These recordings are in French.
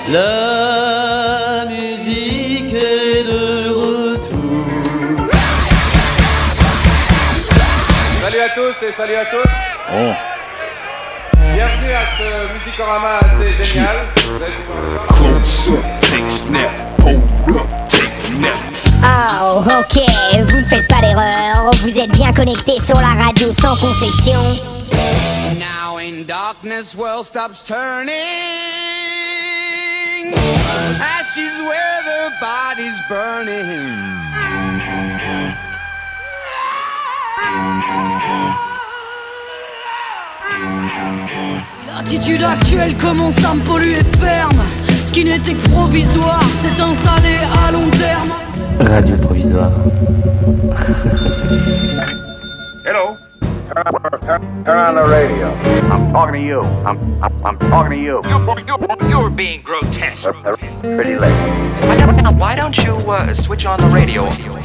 La musique est de retour. Salut à tous et salut à toutes. Oh. Bienvenue à ce Musicorama assez génial. Vous allez pouvoir voir. Close up, take snap, hold up, take nap. Oh, ok, vous ne faites pas d'erreur. Vous êtes bien connectés sur la radio sans concession. Now in darkness, world stops turning. Ashes where the body's burning. L'attitude actuelle commence à me polluer ferme. Ce qui n'était que provisoire s'est installé à long terme. Radio provisoire. Hello. Turn on the radio. I'm talking to you. I'm talking to you. You're being grotesque. Pretty late. Why don't you switch on the radio?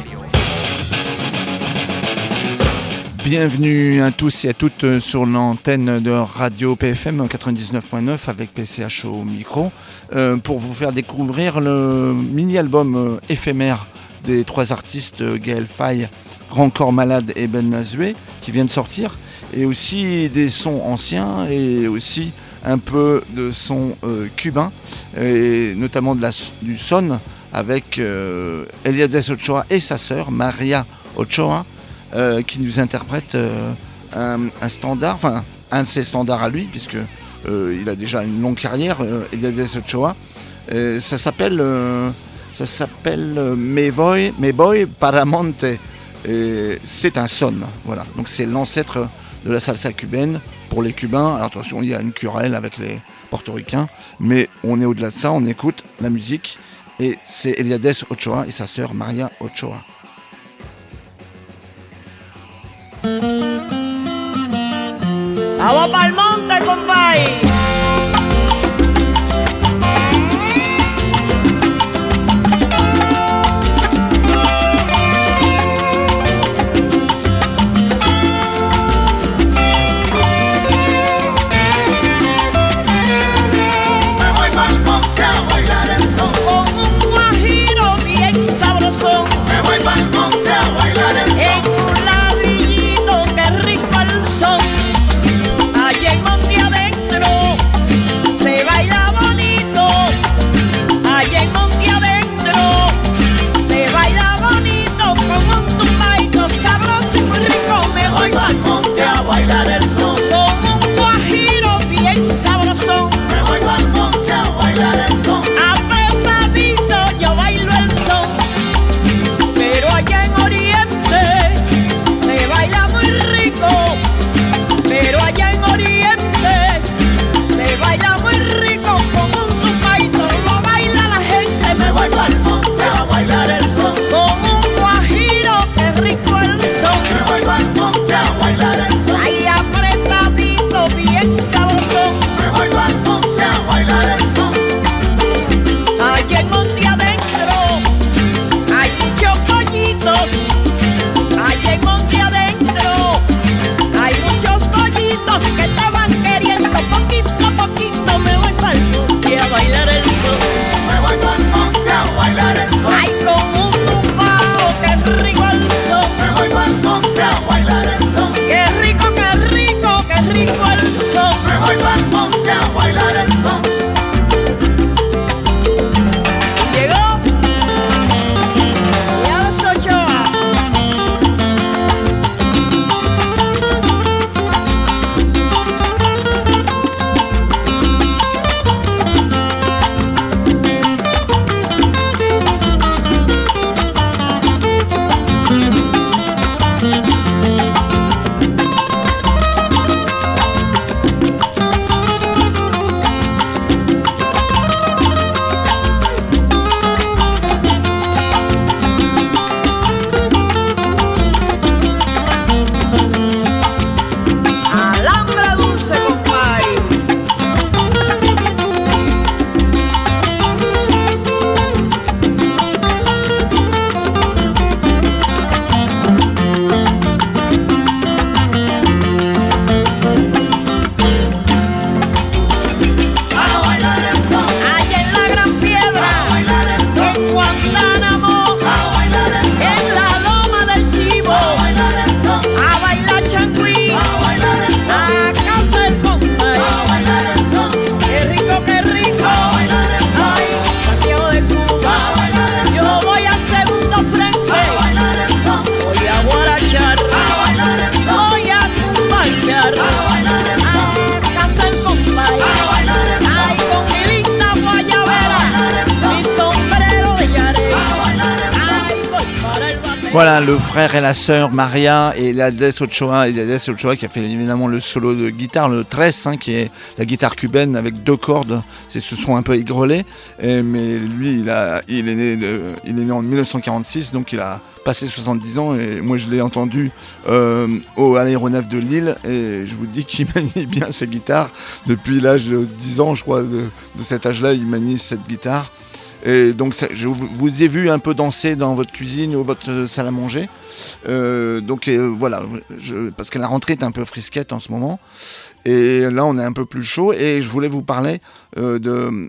Bienvenue à tous et à toutes sur l'antenne de Radio PFM 99.9 avec PCH au micro pour vous faire découvrir le mini-album éphémère des trois artistes Gaël Faye, Rancor Malade et Ben Mazoué qui vient de sortir, et aussi des sons anciens et aussi un peu de sons cubains, et notamment du son avec Eliades Ochoa et sa sœur Maria Ochoa qui nous interprète un standard, enfin un de ses standards à lui, puisque il a déjà une longue carrière, Eliades Ochoa. Ça s'appelle Me Voy para Monte. Et c'est un son, voilà. Donc c'est l'ancêtre de la salsa cubaine pour les Cubains. Alors attention, il y a une querelle avec les Portoricains, mais on est au-delà de ça. On écoute la musique et c'est Eliades Ochoa et sa sœur Maria Ochoa. Vamos pa'l monte, compay. Allá en monte adentro bailar, casa en Bombay, ay, con mi linda guayabera, mi sombrero de Yare, ay, voy para el batero. Voilà, le frère et la sœur Maria et Lades Ochoa, qui a fait évidemment le solo de guitare, le tres, qui est la guitare cubaine avec 2 cordes. C'est ce son un peu aigrelé, mais lui il est né en 1946, donc il a passé 70 ans et moi je l'ai entendu à l'aéronef de Lille et je vous dis qu'il manie bien ses guitares depuis l'âge de 10 ans, je crois, de cet âge-là, il manie cette guitare. Et donc je vous ai vu un peu danser dans votre cuisine ou votre salle à manger. Voilà, parce que la rentrée est un peu frisquette en ce moment. Et là, on est un peu plus chaud. Et je voulais vous parler de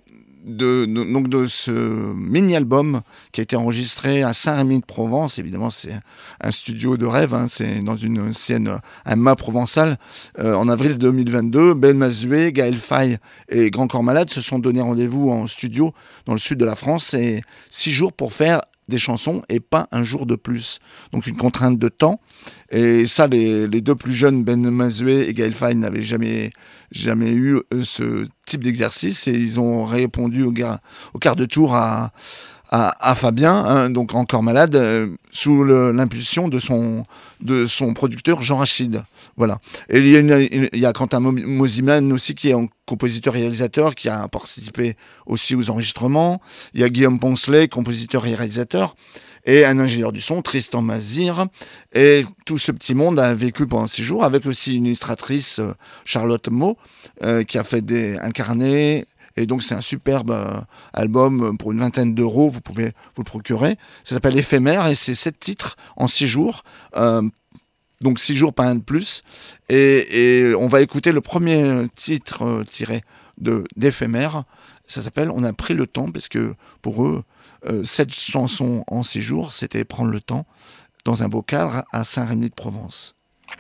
ce mini-album qui a été enregistré à Saint-Rémy-de-Provence. Évidemment, c'est un studio de rêve, c'est dans une ancienne mât provençale. En avril 2022, Ben Mazué, Gaël Faye et Grand Corps Malade se sont donné rendez-vous en studio dans le sud de la France et 6 jours pour faire des chansons et pas un jour de plus. Donc une contrainte de temps. Et ça, les 2 plus jeunes, Ben Mazué et Gaël Faye, n'avaient jamais eu ce type d'exercice et ils ont répondu au quart de tour à Fabien, donc Encore Malade, sous l'impulsion de son producteur Jean Rachid. Voilà. Et il y a Quentin Mosiman aussi qui est un compositeur-réalisateur qui a participé aussi aux enregistrements. Il y a Guillaume Poncelet, compositeur et réalisateur. Et un ingénieur du son, Tristan Mazir. Et tout ce petit monde a vécu pendant 6 jours, avec aussi une illustratrice, Charlotte Meaux, qui a fait un carnet. Et donc c'est un superbe album pour une vingtaine d'euros, vous pouvez vous le procurer. Ça s'appelle Éphémère et c'est 7 titres en 6 jours. Donc 6 jours, pas un de plus. Et on va écouter le premier titre tiré d'Éphémère. Ça s'appelle On a pris le temps, parce que pour eux, 7 chansons en 6 jours, c'était prendre le temps dans un beau cadre à Saint-Rémy-de-Provence.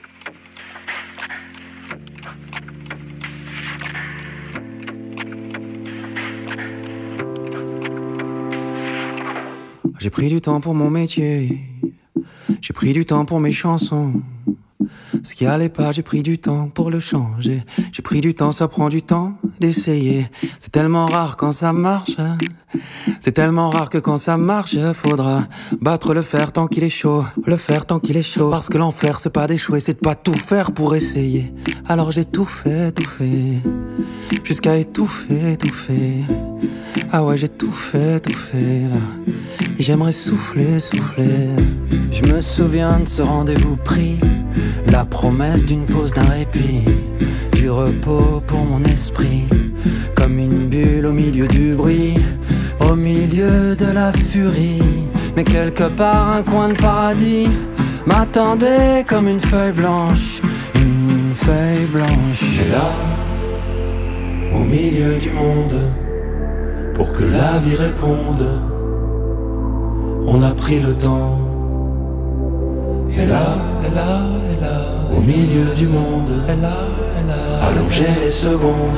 J'ai pris du temps pour mon métier, j'ai pris du temps pour mes chansons. Ce qui allait pas, j'ai pris du temps pour le changer. J'ai pris du temps, ça prend du temps d'essayer. C'est tellement rare quand ça marche. C'est tellement rare que quand ça marche, faudra battre le fer tant qu'il est chaud. Le fer tant qu'il est chaud. Parce que l'enfer, c'est pas d'échouer, c'est de pas tout faire pour essayer. Alors j'ai tout fait. Jusqu'à étouffer. Ah ouais, j'ai tout fait là. Et j'aimerais souffler. Je me souviens de ce rendez-vous pris, la promesse d'une pause, d'un répit, du repos pour mon esprit, comme une bulle au milieu du bruit, au milieu de la furie. Mais quelque part un coin de paradis m'attendait comme une feuille blanche. Et là, au milieu du monde, pour que la vie réponde, on a pris le temps. Et là, au milieu du monde, allongé les secondes,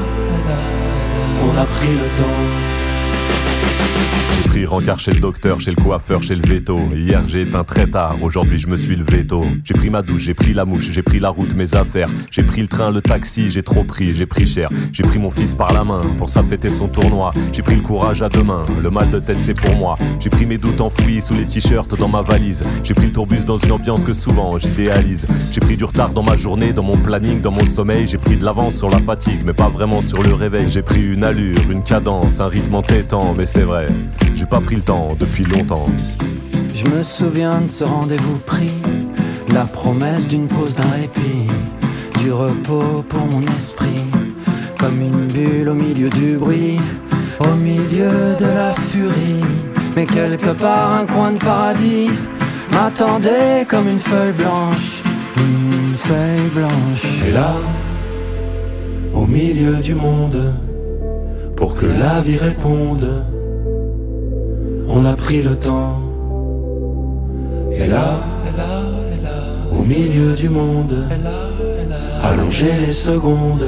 on a pris le temps. J'ai pris rencard chez le docteur, chez le coiffeur, chez le veto. Hier j'ai éteint très tard, aujourd'hui je me suis levé tôt. J'ai pris ma douche, j'ai pris la mouche, j'ai pris la route, mes affaires. J'ai pris le train, le taxi, j'ai trop pris, j'ai pris cher. J'ai pris mon fils par la main, pour ça fêter son tournoi. J'ai pris le courage à 2 mains, le mal de tête c'est pour moi. J'ai pris mes doutes enfouis sous les t-shirts dans ma valise. J'ai pris le tourbus dans une ambiance que souvent j'idéalise. J'ai pris du retard dans ma journée, dans mon planning, dans mon sommeil. J'ai pris de l'avance sur la fatigue, mais pas vraiment sur le réveil. J'ai pris une allure, une cadence, un rythme entêtant, mais c'est vrai, j'ai pas pris le temps depuis longtemps. Je me souviens de ce rendez-vous pris, la promesse d'une pause, d'un répit, du repos pour mon esprit, comme une bulle au milieu du bruit, au milieu de la furie. Mais quelque part un coin de paradis m'attendait comme une feuille blanche. Et là, au milieu du monde, pour que la vie réponde, on a pris le temps. Et là, au milieu du monde, allongé les secondes,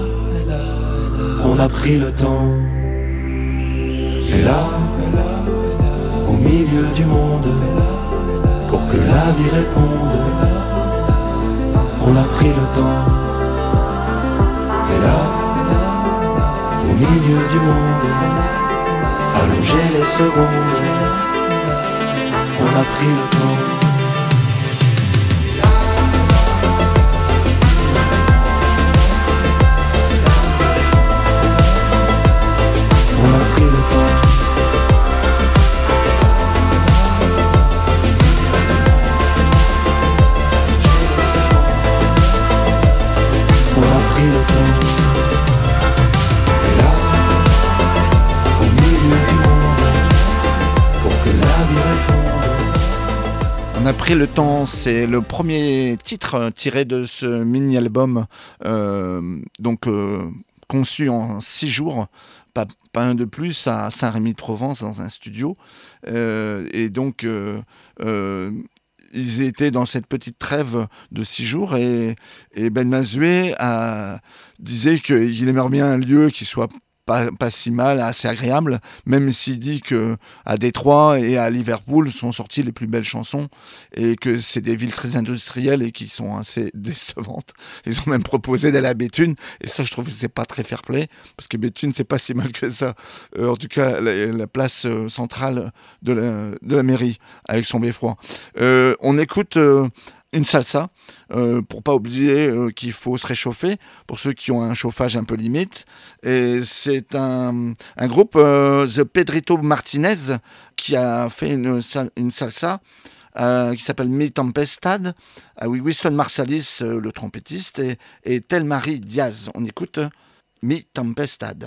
on a pris le temps. Et là, au milieu du monde, pour que la vie réponde, On a pris le temps. Et là, au milieu du monde, allonger les secondes, on a pris le temps. On a pris le temps. On a pris le temps. Et là, au milieu du monde, pour que la vie réponde. On a pris le temps, c'est le premier titre tiré de ce mini-album, conçu en 6 jours, pas un de plus, à Saint-Rémy-de-Provence, dans un studio. Ils étaient dans cette petite trêve de 6 jours et Ben Mazué disait qu'il aimerait bien un lieu qui soit pas si mal, assez agréable, même s'il dit qu'à Détroit et à Liverpool sont sorties les plus belles chansons et que c'est des villes très industrielles et qui sont assez décevantes. Ils ont même proposé d'aller à Béthune et ça, je trouve que c'est pas très fair-play parce que Béthune, c'est pas si mal que ça. En tout cas, la place centrale de la mairie avec son beffroi. On écoute une salsa, pour pas oublier qu'il faut se réchauffer, pour ceux qui ont un chauffage un peu limite. Et c'est un groupe, The Pedrito Martinez, qui a fait une salsa qui s'appelle Mi Tempestad, avec Winston Marsalis, le trompettiste, et Telmari Diaz. On écoute Mi Tempestad.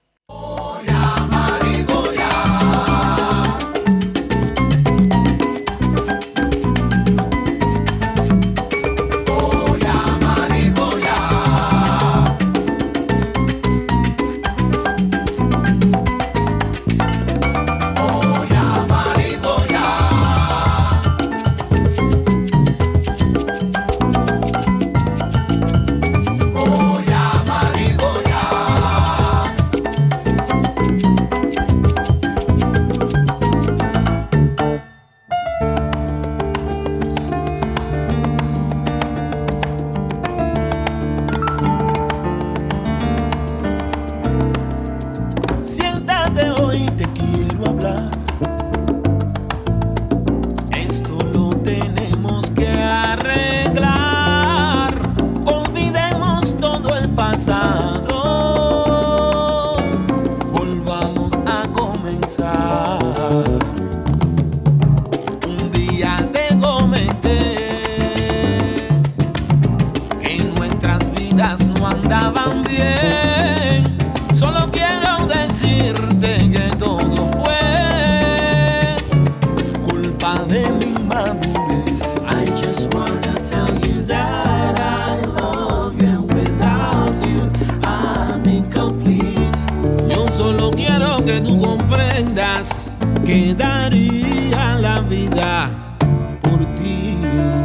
Que daría la vida por ti.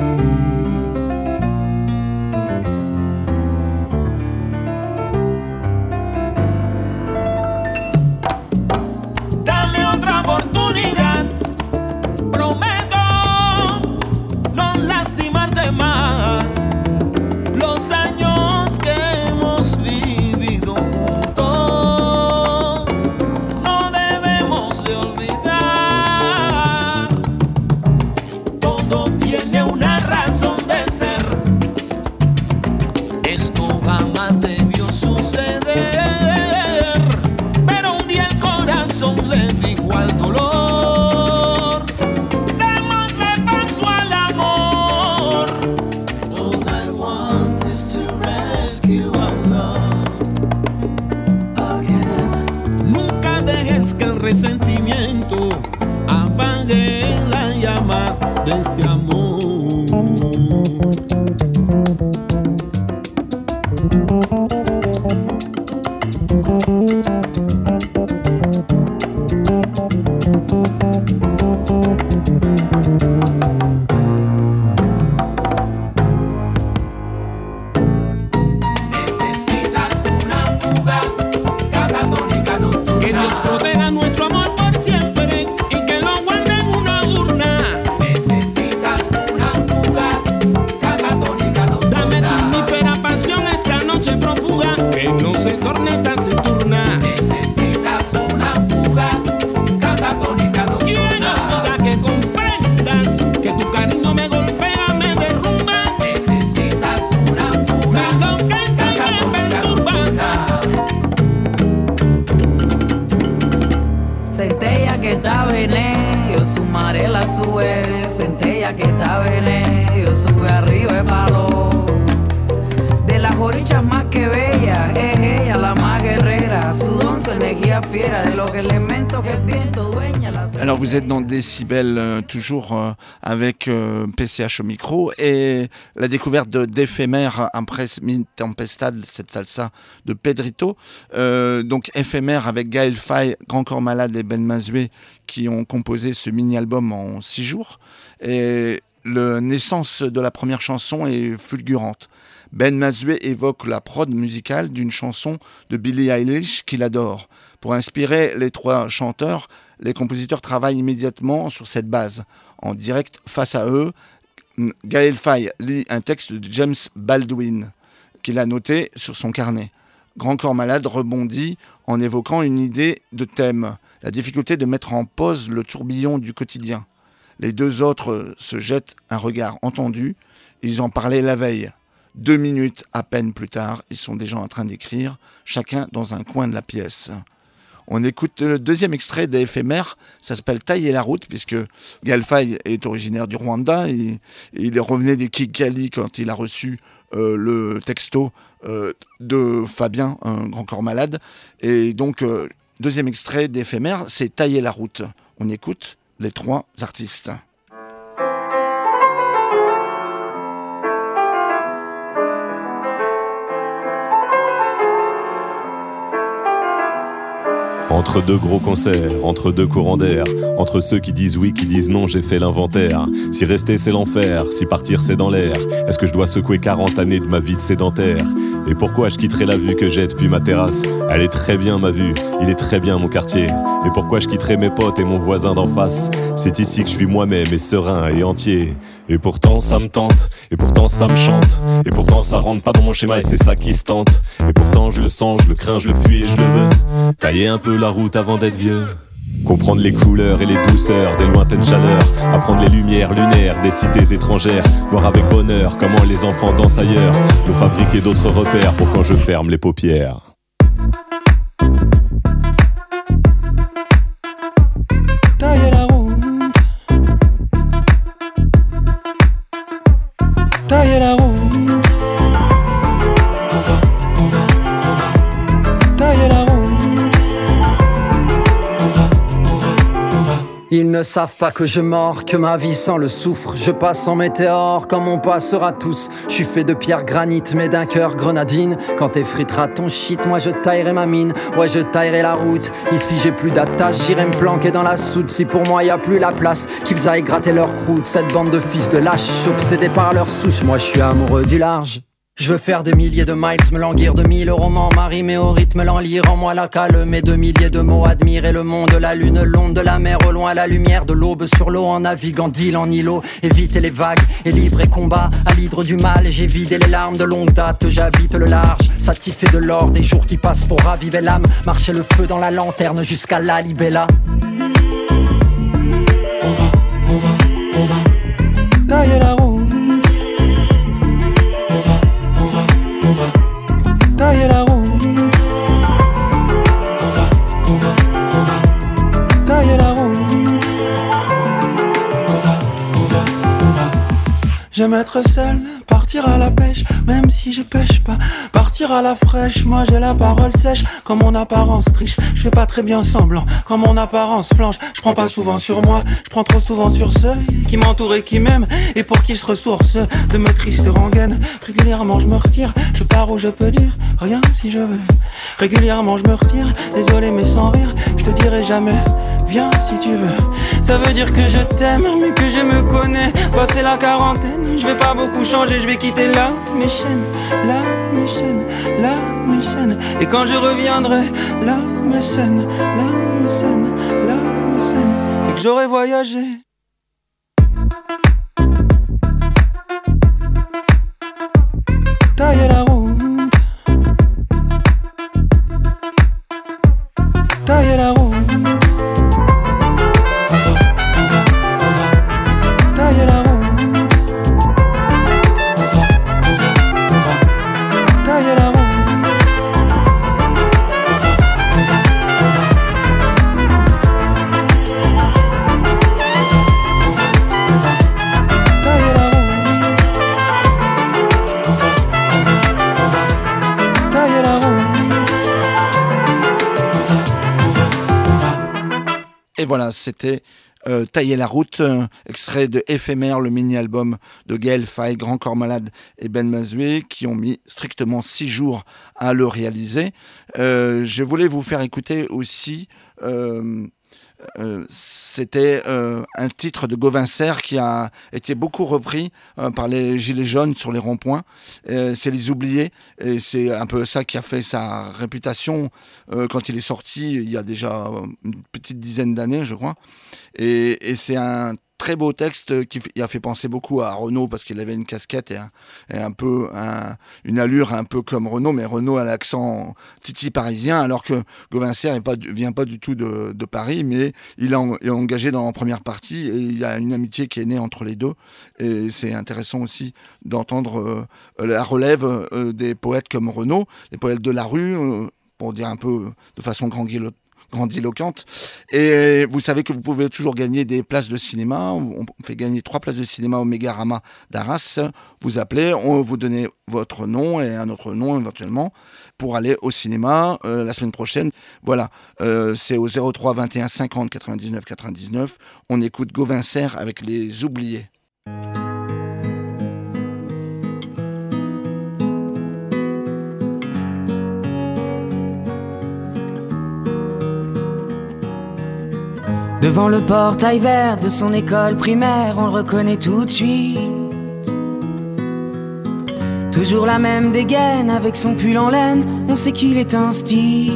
Dame otra oportunidad, prometo no lastimarte más. Los años que hemos vivido juntos no debemos de olvidar. Resentimiento apague la llama de este amor. Dame sube, centella que está vene, yo sube arriba de palo. De las orichas más que bella, es ella la más guerrera, su don, su energía fiera, de los elementos que el viento dueña la... Alors vous êtes dans Décibel, toujours avec PCH au micro, et la découverte d'Éphémère Impress Mi Tempestad, cette salsa de Pedrito. Donc Éphémère avec Gaël Faye, Grand Corps Malade et Ben Mazoué qui ont composé ce mini-album en 6 jours. Et la naissance de la première chanson est fulgurante. Ben Mazoué évoque la prod musicale d'une chanson de Billie Eilish qu'il adore. Pour inspirer les 3 chanteurs, les compositeurs travaillent immédiatement sur cette base. En direct face à eux, Gaël Faye lit un texte de James Baldwin qu'il a noté sur son carnet. Grand Corps Malade rebondit en évoquant une idée de thème, la difficulté de mettre en pause le tourbillon du quotidien. Les 2 autres se jettent un regard entendu, ils en parlaient la veille. 2 minutes à peine plus tard, ils sont déjà en train d'écrire, chacun dans un coin de la pièce. On écoute le 2e extrait d'Éphémère, ça s'appelle Tailler la route, puisque Gaël Faye est originaire du Rwanda, il revenait des Kigali quand il a reçu le texto de Fabien, un Grand Corps Malade. Et donc, 2e extrait d'Éphémère, c'est Tailler la route. On écoute les 3 artistes. Entre 2 gros concerts, entre 2 courants d'air, entre ceux qui disent oui, qui disent non, j'ai fait l'inventaire. Si rester c'est l'enfer, si partir c'est dans l'air, est-ce que je dois secouer 40 années de ma vie de sédentaire? Et pourquoi je quitterai la vue que j'ai depuis ma terrasse? Elle est très bien ma vue, il est très bien mon quartier. Et pourquoi je quitterai mes potes et mon voisin d'en face? C'est ici que je suis moi-même et serein et entier. Et pourtant ça me tente, et pourtant ça me chante, et pourtant ça rentre pas dans mon schéma et c'est ça qui se tente. Et pourtant je le sens, je le crains, je le fuis et je le veux. Tailler un peu la route avant d'être vieux. Comprendre les couleurs et les douceurs des lointaines chaleurs, apprendre les lumières lunaires des cités étrangères, voir avec bonheur comment les enfants dansent ailleurs, me fabriquer d'autres repères pour quand je ferme les paupières. Tailler la route, tailler la route. On va tailler la route. Ils ne savent pas que je mords, que ma vie sans le soufre. Je passe en météore comme on passera tous. Je suis fait de pierre granit mais d'un cœur grenadine. Quand t'effriteras ton shit, moi je taillerai ma mine. Ouais, je taillerai la route. Ici j'ai plus d'attache, j'irai me planquer dans la soude. Si pour moi y a plus la place, qu'ils aillent gratter leur croûte. Cette bande de fils de lâches, obsédés par leur souche. Moi je suis amoureux du large. Je veux faire des milliers de miles, me languir de 1000 romans, m'arrimer au rythme, l'enlire en moi la calme et de milliers de mots, admirer le monde, la lune, l'onde de la mer, au loin la lumière de l'aube sur l'eau, en naviguant d'île en îlot, éviter les vagues et livrer combat à l'hydre du mal, et j'ai vidé les larmes de longue date, j'habite le large, satisfait de l'or, des jours qui passent pour raviver l'âme, marcher le feu dans la lanterne jusqu'à la libella. On va tailler la route. Tailler la route. On va tailler la route. On va. J'aime être seul, partir à la pêche, même si je pêche pas. Partir à la fraîche, moi j'ai la parole sèche. Comme mon apparence triche, je fais pas très bien semblant. Comme mon apparence flanche, je prends pas souvent sur moi. Je prends trop souvent sur ceux qui m'entourent et qui m'aiment, et pour qui je ressource de mes tristes rengaines. Régulièrement je me retire, je pars où je peux dire rien si je veux. Régulièrement je me retire, désolé mais sans rire. Je te dirai jamais, viens si tu veux. Ça veut dire que je t'aime, mais que je me connais. Passé la quarantaine, je vais pas beaucoup changer. Je vais quitter là mes chaînes, là mes chaînes, là mes chaînes. Et quand je reviendrai, là mes scènes, là mes scènes, là mes scènes, c'est que j'aurai voyagé. Tailler la route. Tailler la route. On va tailler la route. On va tailler la route. On va Et voilà, c'était Tailler la route, extrait de Éphémère, le mini-album de Gaël Faye, Grand Corps Malade et Ben Mazoué, qui ont mis strictement 6 jours à le réaliser. Je voulais vous faire écouter aussi... c'était un titre de Gauvin Serre qui a été beaucoup repris par les Gilets jaunes sur les ronds-points. C'est Les Oubliés, et c'est un peu ça qui a fait sa réputation quand il est sorti il y a déjà une petite dizaine d'années, je crois. Et c'est un très beau texte qui a fait penser beaucoup à Renaud parce qu'il avait une casquette et un peu une allure un peu comme Renaud, mais Renaud a l'accent titi parisien, alors que Gauvin Serre vient pas du tout de Paris, mais il est engagé dans la première partie et il y a une amitié qui est née entre les deux, et c'est intéressant aussi d'entendre la relève des poètes comme Renaud, les poètes de la rue, pour dire un peu de façon grandiloquente. Et vous savez que vous pouvez toujours gagner des places de cinéma. On fait gagner 3 places de cinéma au Mégarama d'Arras. Vous appelez, on vous donne votre nom et un autre nom éventuellement pour aller au cinéma la semaine prochaine. Voilà, c'est au 03 21 50 99 99. On écoute Gauvin Serre avec Les Oubliés. Devant le portail vert de son école primaire, on le reconnaît tout de suite. Toujours la même dégaine avec son pull en laine, on sait qu'il est un stit.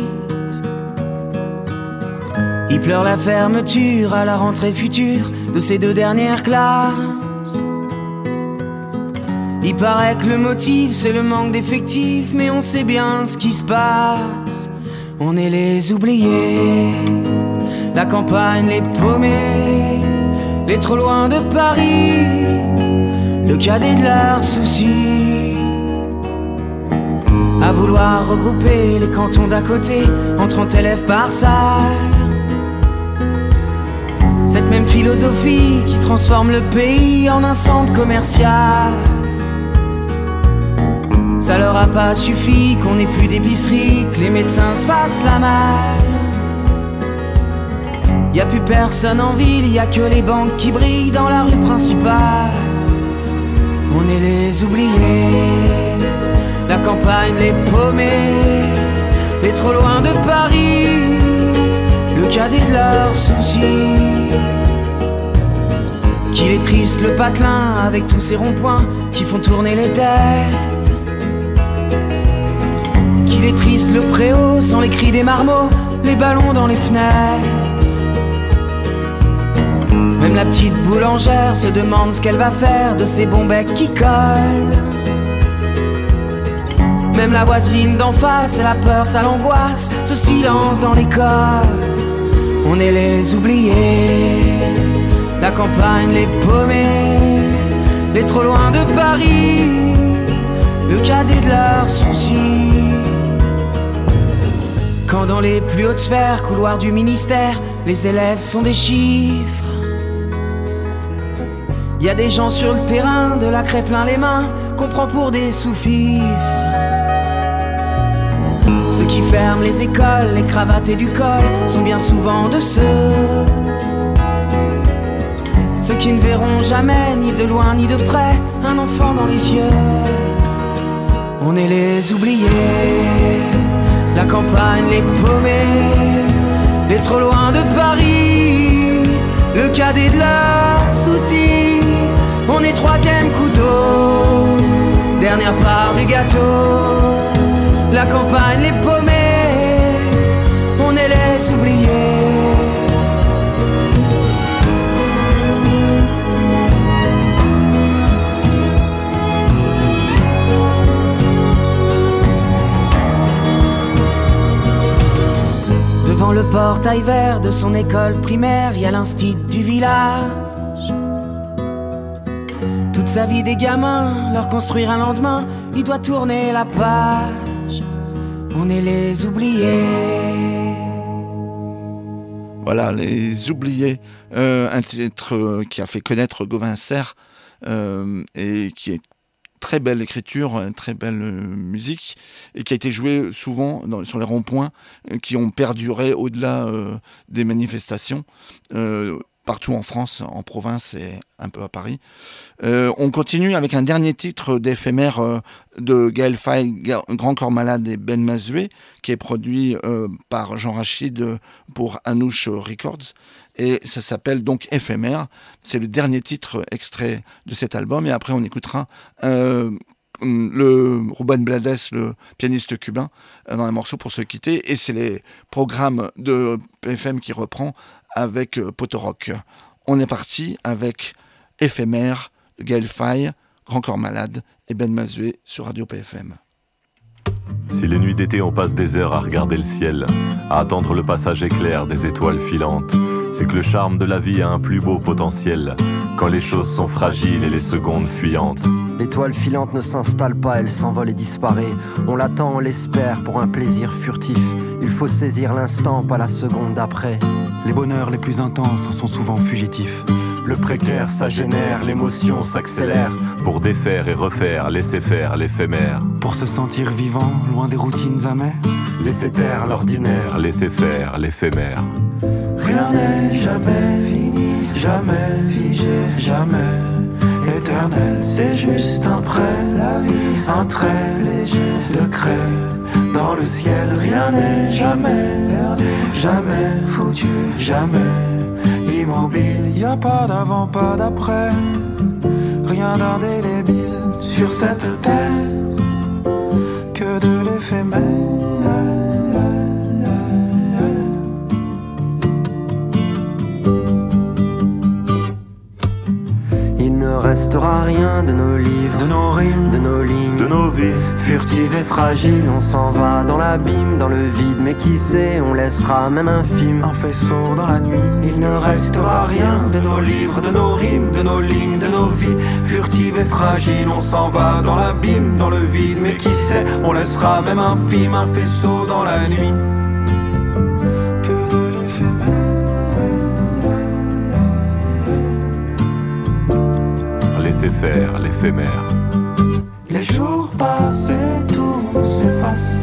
Il pleure la fermeture à la rentrée future de ses 2 dernières classes. Il paraît que le motif c'est le manque d'effectifs, mais on sait bien ce qui se passe. On est les oubliés, la campagne, les paumés, les trop loin de Paris, le cadet de leurs soucis. À vouloir regrouper les cantons d'à côté en 30 élèves par salle. Cette même philosophie qui transforme le pays en un centre commercial. Ça leur a pas suffi qu'on ait plus d'épicerie, que les médecins se fassent la malle. Y a plus personne en ville, y a que les banques qui brillent dans la rue principale. On est les oubliés, la campagne, les paumés, les trop loin de Paris, le cadet de leurs soucis. Qu'il est triste le patelin avec tous ces ronds-points qui font tourner les têtes. Qu'il est triste le préau sans les cris des marmots, les ballons dans les fenêtres. Même la petite boulangère se demande ce qu'elle va faire de ces bons becs qui collent. Même la voisine d'en face, elle a peur, ça l'angoisse, ce silence dans l'école. On est les oubliés, la campagne, les paumés, les trop loin de Paris, le cadet de leurs soucis. Quand dans les plus hautes sphères, couloirs du ministère, les élèves sont des chiffres. Y a des gens sur le terrain, de la craie plein les mains, qu'on prend pour des sous-fifres. Ceux qui ferment les écoles, les cravates et du col, sont bien souvent de ceux qui ne verront jamais, ni de loin ni de près, un enfant dans les yeux. On est les oubliés, la campagne, les paumés, les trop loin de Paris, le cadet de leurs soucis. On est 3e couteau, dernière part du gâteau. La campagne, les paumés, on est les oubliés. Devant le portail vert de son école primaire, y a l'instit du village. Toute sa vie des gamins, leur construire un lendemain, il doit tourner la page. On est les oubliés. Voilà, Les Oubliés, un titre qui a fait connaître Gauvin Serre et qui est très belle écriture, très belle musique, et qui a été jouée souvent sur les ronds-points, qui ont perduré au-delà des manifestations, partout en France, en province et un peu à Paris. On continue avec un dernier titre d'éphémère de Gaël Faye, Grand Corps Malade et Ben Mazoué, qui est produit par Jean Rachid pour Anouche Records. Et ça s'appelle donc Éphémère. C'est le dernier titre extrait de cet album. Et après, on écoutera le Ruben Blades, le pianiste cubain, dans un morceau pour se quitter. Et c'est les programmes de PFM qui reprend avec Potorock. On est parti avec Éphémère de Gaël Faye, Grand Corps Malade et Ben Mazoué sur Radio PFM. Si les nuits d'été on passe des heures à regarder le ciel, à attendre le passage éclair des étoiles filantes, c'est que le charme de la vie a un plus beau potentiel, quand les choses sont fragiles et les secondes fuyantes. L'étoile filante ne s'installe pas, elle s'envole et disparaît. On l'attend, on l'espère pour un plaisir furtif. Il faut saisir l'instant, pas la seconde d'après. Les bonheurs les plus intenses sont souvent fugitifs. Le précaire, ça génère, l'émotion s'accélère. Pour défaire et refaire, laisser faire l'éphémère. Pour se sentir vivant, loin des routines amères. Laisser taire l'ordinaire, laisser faire l'éphémère. Rien n'est jamais fini, jamais figé, jamais éternel. C'est juste un prêt, la vie, un trait léger de craie. Dans le ciel, rien n'est jamais perdu, jamais foutu, jamais immobile. Y a pas d'avant, pas d'après, rien d'indélébile sur cette terre que de l'éphémère. Il ne restera rien de nos livres, de nos rimes, de nos lignes, de nos vies. Furtive et fragile, on s'en va dans l'abîme, dans le vide. Mais qui sait, on laissera même infime un faisceau dans la nuit. Il ne restera rien de nos livres, de nos rimes, de nos lignes, de nos vies. Furtive et fragile, on s'en va dans l'abîme, dans le vide. Mais qui sait, on laissera même infime un faisceau dans la nuit. Laisser faire l'éphémère. Les jours passent et tout s'efface.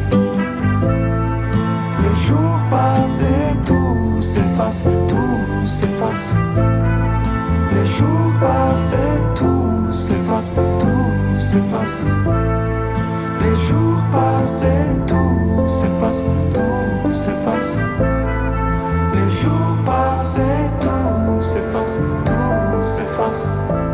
Les jours passent et tout s'efface, tout s'efface. Les jours passent et tout s'efface, tout s'efface. Les jours passent et tout s'efface, tout s'efface. Les jours passent et tout s'efface, tout s'efface.